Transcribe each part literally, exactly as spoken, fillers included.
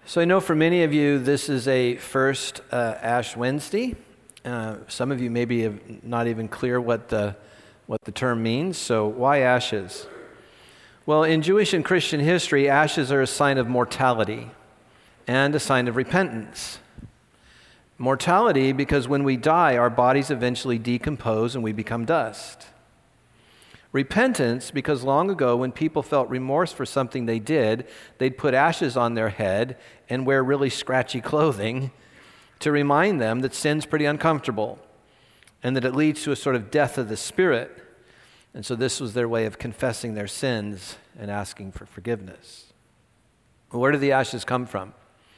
So I know for many of you, this is a first uh, Ash Wednesday. Uh, some of you maybe have not even clear what the what the term means. So why ashes? Well, in Jewish and Christian history, ashes are a sign of mortality and a sign of repentance. Mortality because when we die, our bodies eventually decompose and we become dust. Repentance, because long ago when people felt remorse for something they did, they'd put ashes on their head and wear really scratchy clothing to remind them that sin's pretty uncomfortable and that it leads to a sort of death of the spirit. And so this was their way of confessing their sins and asking for forgiveness. Well, where do the ashes come from?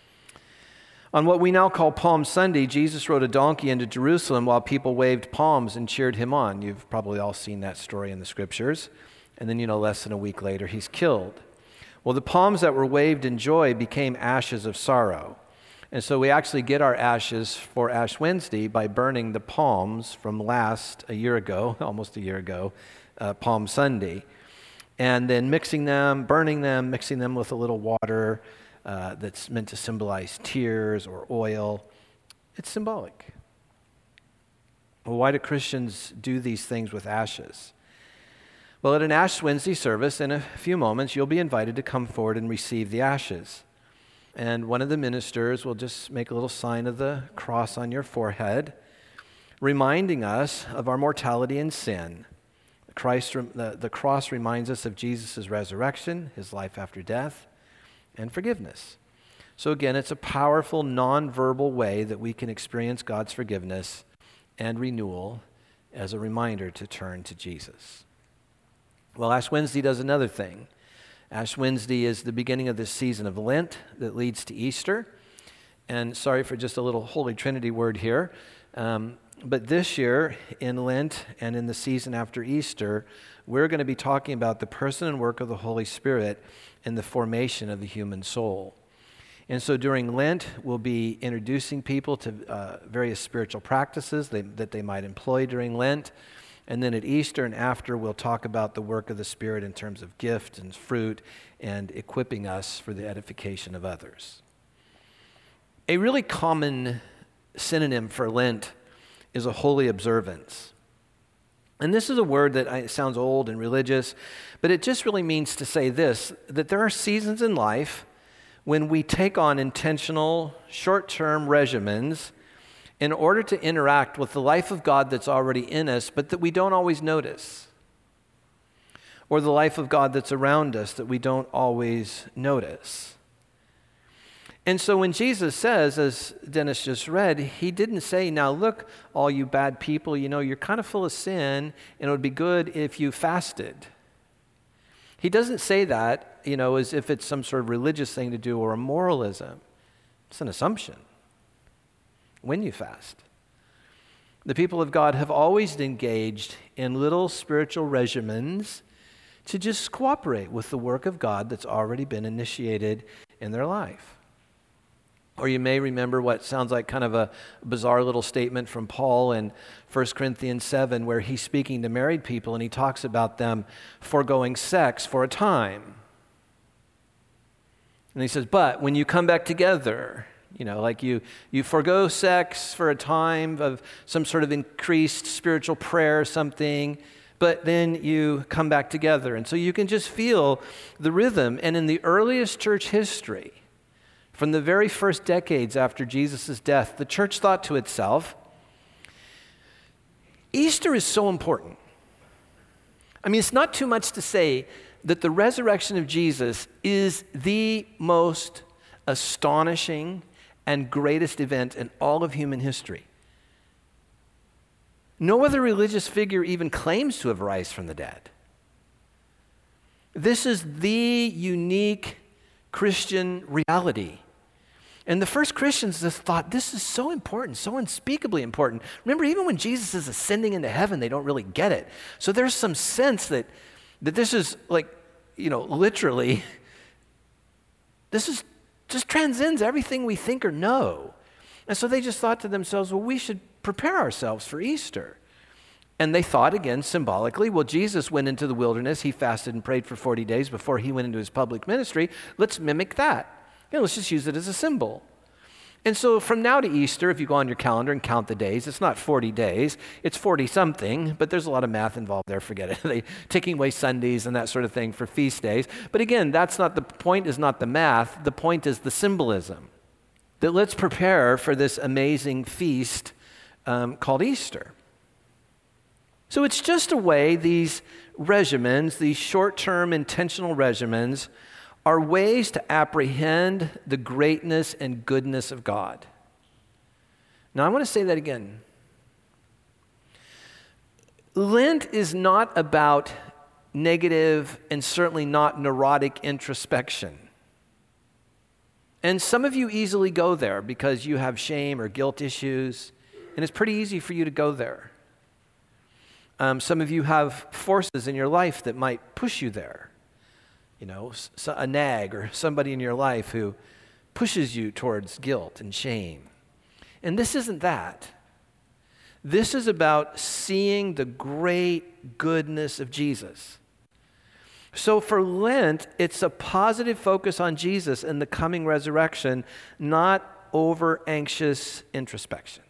On what we now call Palm Sunday, Jesus rode a donkey into Jerusalem while people waved palms and cheered him on. You've probably all seen that story in the scriptures. And then, you know, less than a week later, he's killed. Well, the palms that were waved in joy became ashes of sorrow. And so we actually get our ashes for Ash Wednesday by burning the palms from last, a year ago, almost a year ago, uh, Palm Sunday. And then mixing them, burning them, mixing them with a little water, Uh, that's meant to symbolize tears or oil. It's symbolic. Well, why do Christians do these things with ashes? Well, at an Ash Wednesday service, in a few moments, you'll be invited to come forward and receive the ashes. And one of the ministers will just make a little sign of the cross on your forehead, reminding us of our mortality and sin. Christ, the, the cross reminds us of Jesus' resurrection, his life after death, and forgiveness. So again, it's a powerful, non-verbal way that we can experience God's forgiveness and renewal as a reminder to turn to Jesus. Well, Ash Wednesday does another thing. Ash Wednesday is the beginning of this season of Lent that leads to Easter. And sorry for just a little Holy Trinity word here, um, but this year in Lent and in the season after Easter, we're going to be talking about the person and work of the Holy Spirit in the formation of the human soul. And so during Lent, we'll be introducing people to uh, various spiritual practices they, that they might employ during Lent. And then at Easter and after, we'll talk about the work of the Spirit in terms of gift and fruit and equipping us for the edification of others. A really common synonym for Lent is a holy observance. And this is a word that I, sounds old and religious, but it just really means to say this, that there are seasons in life when we take on intentional, short-term regimens in order to interact with the life of God that's already in us, but that we don't always notice, or the life of God that's around us that we don't always notice. And so when Jesus says, as Dennis just read, he didn't say, now look, all you bad people, you know, you're kind of full of sin, and it would be good if you fasted. He doesn't say that, you know, as if it's some sort of religious thing to do or a moralism. It's an assumption. When you fast. The people of God have always engaged in little spiritual regimens to just cooperate with the work of God that's already been initiated in their life. Or you may remember what sounds like kind of a bizarre little statement from Paul in First Corinthians seven, where he's speaking to married people and he talks about them foregoing sex for a time. And he says, but when you come back together, you know, like you, you forego sex for a time of some sort of increased spiritual prayer or something, but then you come back together. And so you can just feel the rhythm. And in the earliest church history, from the very first decades after Jesus' death, the church thought to itself, Easter is so important. I mean, it's not too much to say that the resurrection of Jesus is the most astonishing and greatest event in all of human history. No other religious figure even claims to have risen from the dead. This is the unique Christian reality. And the first Christians just thought, this is so important, so unspeakably important. Remember, even when Jesus is ascending into heaven, they don't really get it. So there's some sense that, that this is like, you know, literally, this is just transcends everything we think or know. And so they just thought to themselves, well, we should prepare ourselves for Easter. And they thought, again, symbolically, well, Jesus went into the wilderness. He fasted and prayed for forty days before he went into his public ministry. Let's mimic that. You know, let's just use it as a symbol. And so from now to Easter, if you go on your calendar and count the days, it's not forty days, it's forty-something, but there's a lot of math involved there, forget it. They taking away Sundays and that sort of thing for feast days. But again, that's not the point is not the math, the point is the symbolism. That let's prepare for this amazing feast um, called Easter. So it's just a way these regimens, these short-term intentional regimens, are ways to apprehend the greatness and goodness of God. Now, I want to say that again. Lent is not about negative and certainly not neurotic introspection. And some of you easily go there because you have shame or guilt issues, and it's pretty easy for you to go there. Um, some of you have forces in your life that might push you there. You know, a nag or somebody in your life who pushes you towards guilt and shame. And this isn't that. This is about seeing the great goodness of Jesus. So for Lent, it's a positive focus on Jesus and the coming resurrection, not over-anxious introspection.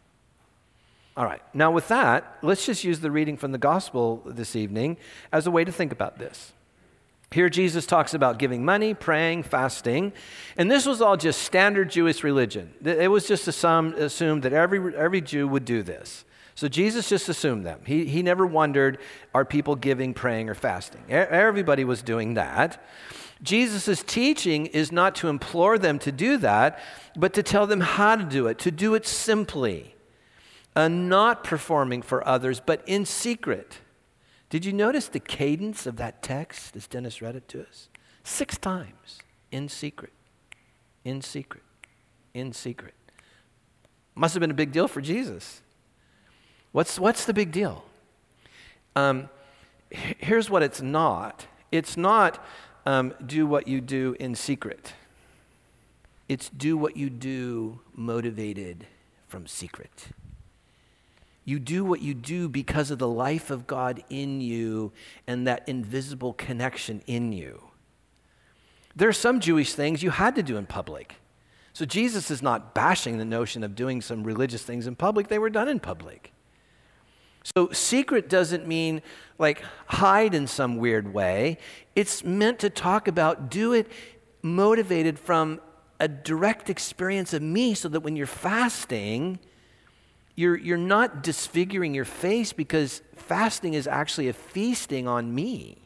All right, now with that, let's just use the reading from the gospel this evening as a way to think about this. Here Jesus talks about giving money, praying, fasting, and this was all just standard Jewish religion. It was just assumed that every, every Jew would do this. So Jesus just assumed them. He, he never wondered, are people giving, praying, or fasting? Everybody was doing that. Jesus' teaching is not to implore them to do that, but to tell them how to do it, to do it simply, and not performing for others, but in secret. Did you notice the cadence of that text as Dennis read it to us? Six times, in secret, in secret, in secret. Must have been a big deal for Jesus. What's, what's the big deal? Um, here's what it's not. It's not um, do what you do in secret. It's do what you do motivated from secret. You do what you do because of the life of God in you and that invisible connection in you. There are some Jewish things you had to do in public. So Jesus is not bashing the notion of doing some religious things in public. They were done in public. So secret doesn't mean like hide in some weird way. It's meant to talk about do it motivated from a direct experience of me so that when you're fasting, You're, you're not disfiguring your face because fasting is actually a feasting on me.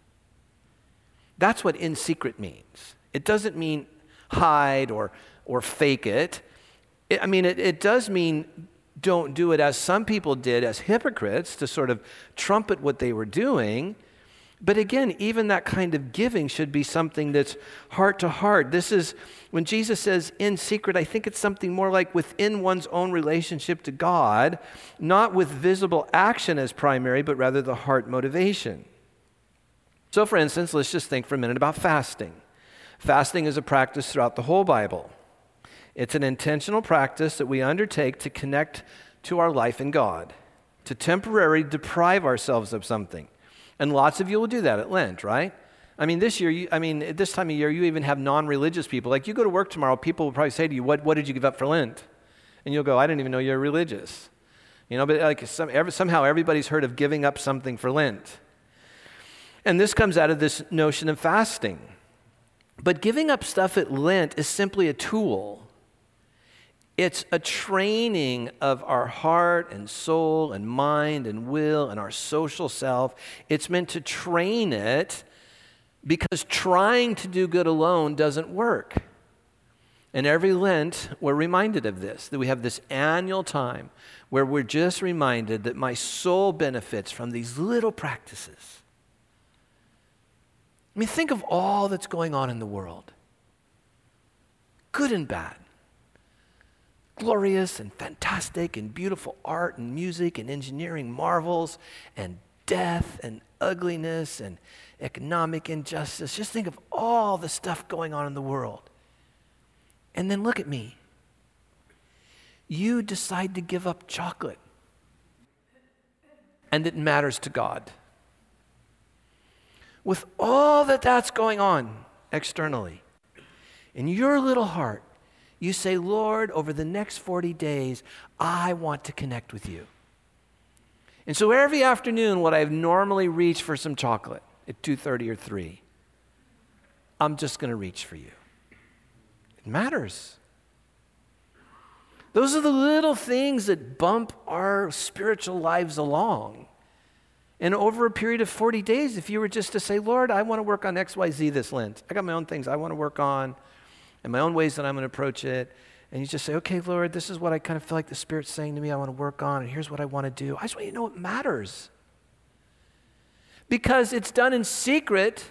That's what in secret means. It doesn't mean hide or, or fake it. it I mean, it, it does mean don't do it as some people did as hypocrites to sort of trumpet what they were doing. But again, even that kind of giving should be something that's heart to heart. This is, when Jesus says in secret, I think it's something more like within one's own relationship to God, not with visible action as primary, but rather the heart motivation. So for instance, let's just think for a minute about fasting. Fasting is a practice throughout the whole Bible. It's an intentional practice that we undertake to connect to our life in God, to temporarily deprive ourselves of something. And lots of you will do that at Lent, right? I mean, this year, you, I mean, at this time of year, you even have non-religious people. Like, you go to work tomorrow, people will probably say to you, what, what did you give up for Lent? And you'll go, I didn't even know you're religious. You know, but like some, every, somehow everybody's heard of giving up something for Lent. And this comes out of this notion of fasting. But giving up stuff at Lent is simply a tool. It's a training of our heart and soul and mind and will and our social self. It's meant to train it because trying to do good alone doesn't work. And every Lent, we're reminded of this, that we have this annual time where we're just reminded that my soul benefits from these little practices. I mean, think of all that's going on in the world, good and bad. Glorious and fantastic and beautiful art and music and engineering marvels and death and ugliness and economic injustice. Just think of all the stuff going on in the world. And then look at me. You decide to give up chocolate. And it matters to God. With all that that's going on externally, in your little heart, you say, Lord, over the next forty days, I want to connect with you. And so every afternoon, what I've normally reached for some chocolate at two thirty or three, I'm just going to reach for you. It matters. Those are the little things that bump our spiritual lives along. And over a period of forty days, if you were just to say, Lord, I want to work on X Y Z this Lent. I got my own things I want to work on and my own ways that I'm going to approach it. And you just say, okay, Lord, this is what I kind of feel like the Spirit's saying to me I want to work on, and here's what I want to do. I just want you to know it matters. Because it's done in secret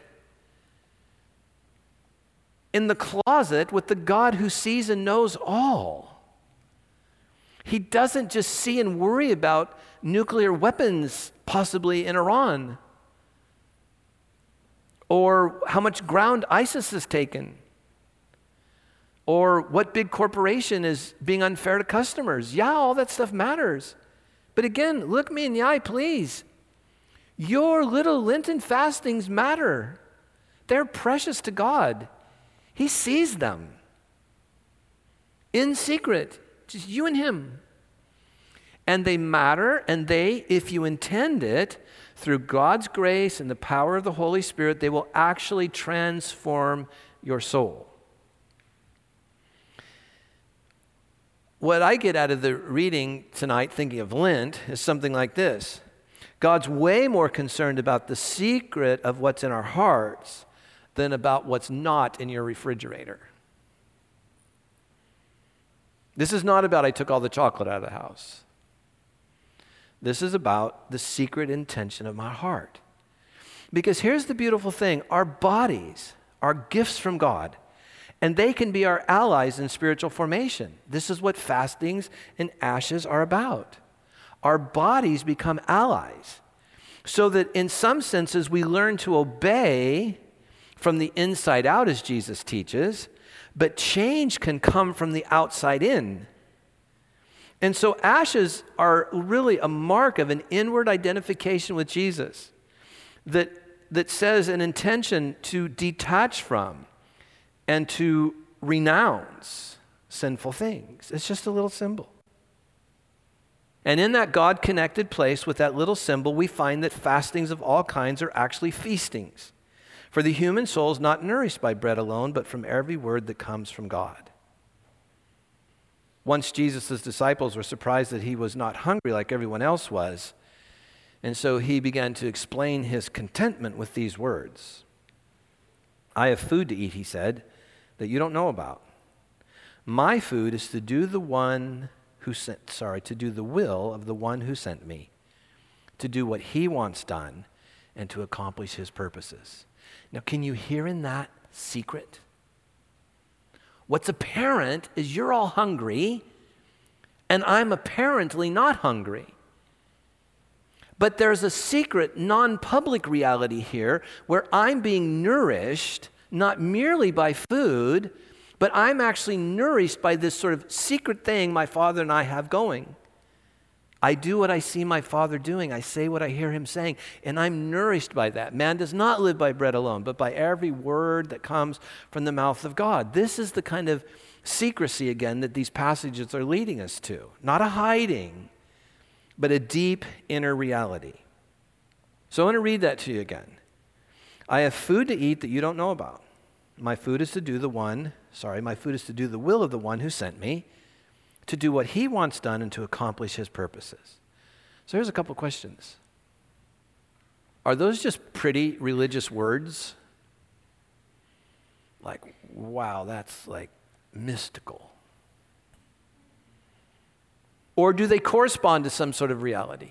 in the closet with the God who sees and knows all. He doesn't just see and worry about nuclear weapons possibly in Iran or how much ground ISIS has taken or what big corporation is being unfair to customers. Yeah, all that stuff matters. But again, look me in the eye, please. Your little Lenten fastings matter. They're precious to God. He sees them in secret, just you and him. And they matter, and they, if you intend it, through God's grace and the power of the Holy Spirit, they will actually transform your soul. What I get out of the reading tonight, thinking of Lent, is something like this. God's way more concerned about the secret of what's in our hearts than about what's not in your refrigerator. This is not about I took all the chocolate out of the house. This is about the secret intention of my heart. Because here's the beautiful thing. Our bodies are gifts from God, and they can be our allies in spiritual formation. This is what fastings and ashes are about. Our bodies become allies, so that in some senses we learn to obey from the inside out, as Jesus teaches, but change can come from the outside in. And so ashes are really a mark of an inward identification with Jesus that, that says an intention to detach from and to renounce sinful things. It's just a little symbol. And in that God-connected place with that little symbol, we find that fastings of all kinds are actually feastings. For the human soul is not nourished by bread alone, but from every word that comes from God. Once Jesus' disciples were surprised that he was not hungry like everyone else was, and so he began to explain his contentment with these words. I have food to eat, he said, that you don't know about. My food is to do the one who sent, sorry, to do the will of the one who sent me, to do what he wants done, and to accomplish his purposes. Now, can you hear in that secret? What's apparent is you're all hungry, and I'm apparently not hungry. But there's a secret, non-public reality here where I'm being nourished, not merely by food, but I'm actually nourished by this sort of secret thing my Father and I have going. I do what I see my Father doing. I say what I hear him saying, and I'm nourished by that. Man does not live by bread alone, but by every word that comes from the mouth of God. This is the kind of secrecy, again, that these passages are leading us to. Not a hiding, but a deep inner reality. So I want to read that to you again. I have food to eat that you don't know about. My food is to do the one, sorry, my food is to do the will of the one who sent me, to do what he wants done and to accomplish his purposes. So here's a couple questions. Are those just pretty religious words? Like, wow, that's like mystical. Or do they correspond to some sort of reality?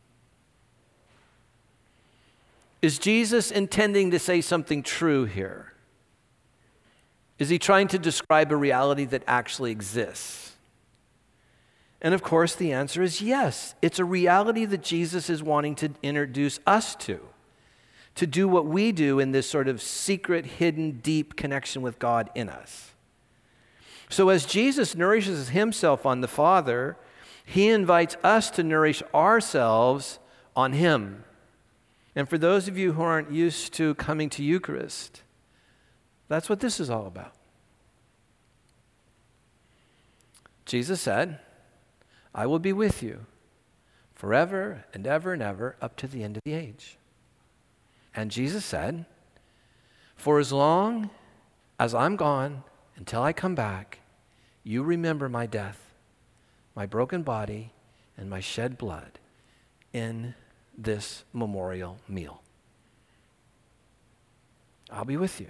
Is Jesus intending to say something true here? Is he trying to describe a reality that actually exists? And of course, the answer is yes. It's a reality that Jesus is wanting to introduce us to, to do what we do in this sort of secret, hidden, deep connection with God in us. So as Jesus nourishes himself on the Father, he invites us to nourish ourselves on him. And for those of you who aren't used to coming to Eucharist, that's what this is all about. Jesus said, I will be with you forever and ever and ever up to the end of the age. And Jesus said, for as long as I'm gone until I come back, you remember my death, my broken body, and my shed blood in this memorial meal. I'll be with you.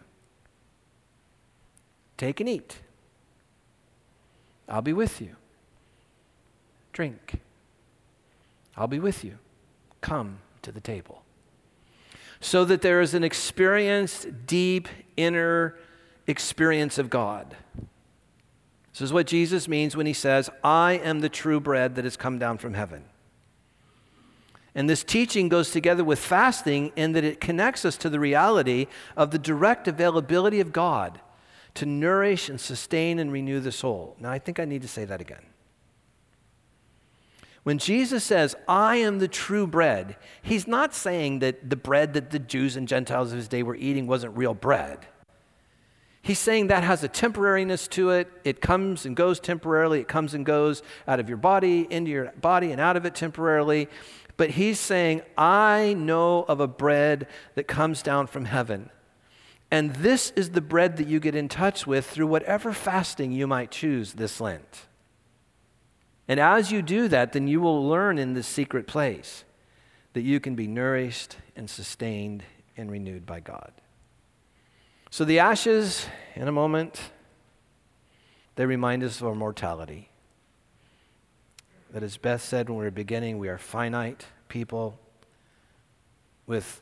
Take and eat. I'll be with you. Drink. I'll be with you. Come to the table. So that there is an experienced, deep, inner experience of God. This is what Jesus means when he says, I am the true bread that has come down from heaven. And this teaching goes together with fasting in that it connects us to the reality of the direct availability of God to nourish and sustain and renew the soul. Now, I think I need to say that again. When Jesus says, I am the true bread, he's not saying that the bread that the Jews and Gentiles of his day were eating wasn't real bread. He's saying that has a temporariness to it. It comes and goes temporarily. It comes and goes out of your body, into your body, and out of it temporarily. But he's saying, I know of a bread that comes down from heaven. And this is the bread that you get in touch with through whatever fasting you might choose this Lent. And as you do that, then you will learn in this secret place that you can be nourished and sustained and renewed by God. So the ashes, in a moment, they remind us of our mortality. That as Beth said when we were beginning, we are finite people with,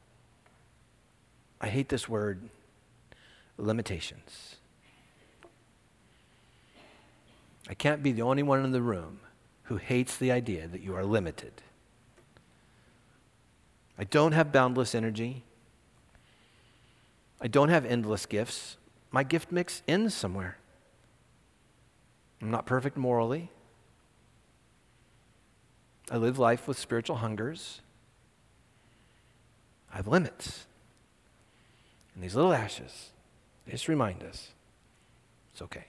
I hate this word, limitations. I can't be the only one in the room who hates the idea that you are limited. I don't have boundless energy. I don't have endless gifts. My gift mix ends somewhere. I'm not perfect morally. I live life with spiritual hungers. I have limits. And these little ashes, they just remind us it's okay.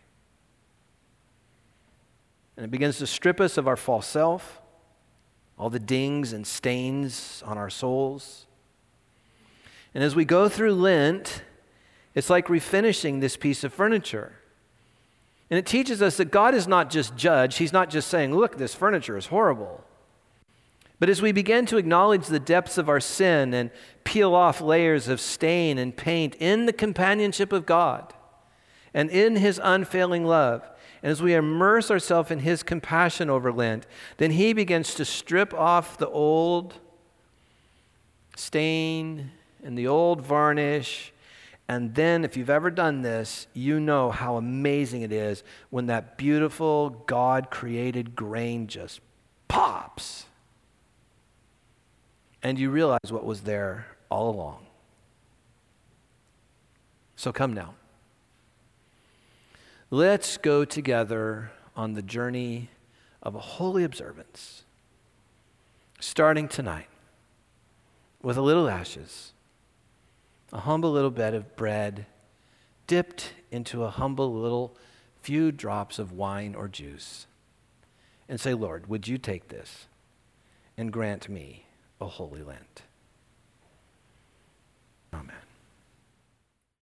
And it begins to strip us of our false self, all the dings and stains on our souls. And as we go through Lent, it's like refinishing this piece of furniture. And it teaches us that God is not just judge. He's not just saying, look, this furniture is horrible. But as we begin to acknowledge the depths of our sin and peel off layers of stain and paint in the companionship of God and in his unfailing love, and as we immerse ourselves in his compassion over Lent, then he begins to strip off the old stain and the old varnish. And then if you've ever done this, you know how amazing it is when that beautiful God-created grain just pops. And you realize what was there all along. So come now. Let's go together on the journey of a holy observance, starting tonight with a little ashes, a humble little bed of bread dipped into a humble little few drops of wine or juice, and say, Lord, would you take this and grant me a holy Lent? Amen.